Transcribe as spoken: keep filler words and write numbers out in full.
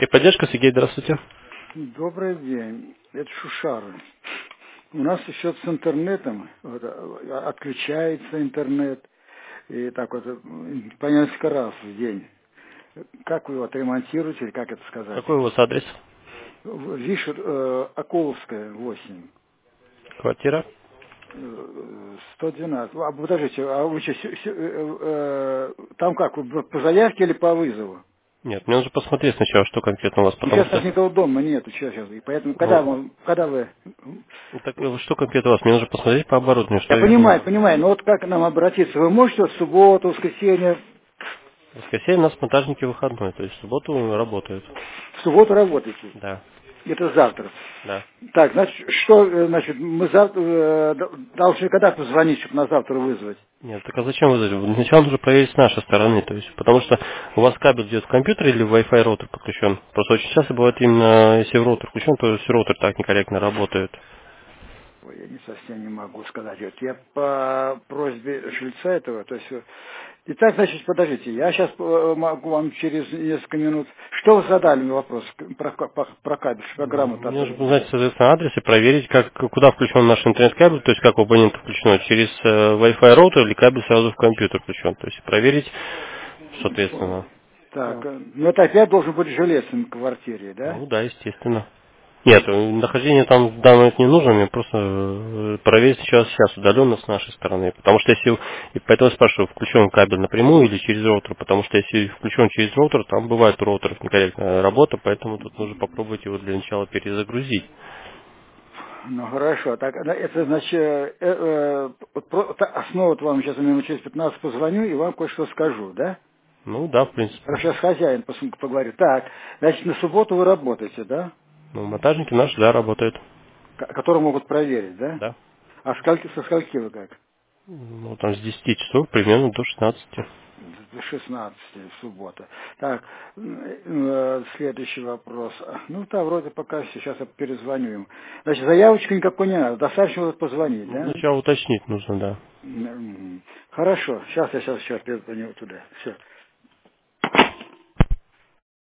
Техподдержка, Сергей, здравствуйте. Добрый день, это Шушара. У нас еще с интернетом, вот, отключается интернет, и так вот по несколько раз в день. Как вы его отремонтируете, или как это сказать? Какой у вас адрес? Вишер, э, Околовская, восемь. Квартира? сто двенадцать. А, подождите, а вы что, сю- сю- э, э, там как, вы по заявке или по вызову? Нет, мне нужно посмотреть сначала, что конкретно у вас, Ну, потому сейчас что... даже никого дома нету, что сейчас, и поэтому, когда, Ну, вы- когда вы... ну, так, э, что конкретно у вас? Мне нужно посмотреть по оборудованию, что Я именно. понимаю, понимаю, но вот как к нам обратиться? Вы можете в субботу, в воскресенье, В воскресенье у нас монтажники выходной, то есть в субботу работают. в субботу работаете? Да, Это завтра. да. Так, значит, что, э, значит, мы завтра, э, д- должны когда позвонить, чтобы на завтра вызвать? Нет, так а зачем вы зовете? Сначала нужно проверить с нашей стороны, то есть, потому что у вас кабель идет в компьютер или в Wi-Fi роутер подключен. Просто очень часто бывает именно, если в роутер включен, то все роутер так некорректно работает. Ой, я не совсем не могу сказать. Вот я по просьбе жильца этого, то есть... э, Итак, значит, подождите, я сейчас могу вам через несколько минут... Что вы задали мне вопрос про, ка- про, про кабель, программу-то? Мне нужно узнать, соответственно, адрес и проверить, как, куда включен наш интернет-кабель, то есть как у абонента включено, через э, Wi-Fi роутер или кабель сразу в компьютер включен. То есть проверить, соответственно. Так, э, ну это опять должен быть жилец в квартире, да? Ну да, естественно. Нет, э, нахождение там в данный момент не нужно, мне просто э, проверить сейчас, сейчас удаленно с нашей стороны. Потому что если, и поэтому я спрашиваю, включен кабель напрямую или через роутер, потому что если включен через роутер, там бывает у роутеров некорректная работа, поэтому тут нужно попробовать его для начала перезагрузить. Ну хорошо, так э, это значит, э, э, вот про- та- основа вот вам сейчас минут через пятнадцать позвоню и вам кое-что скажу, да? Ну да, в принципе. Хорошо, я с хозяином пос- поговорю. Так, значит, на субботу вы работаете, да? Ну, монтажники наши, да, работают. Ко- Которые могут проверить, да? Да. А скольки, со скольки вы как? Ну, там с десяти часов примерно до шестнадцати. До шестнадцати в субботу. Так, э, следующий вопрос. Ну, да, вроде пока сейчас я перезвоню им. Значит, заявочку никакой не надо, достаточно вот позвонить, Ну, да? сначала уточнить нужно, да. М, Хорошо, сейчас я сейчас, сейчас перезвоню туда. Все.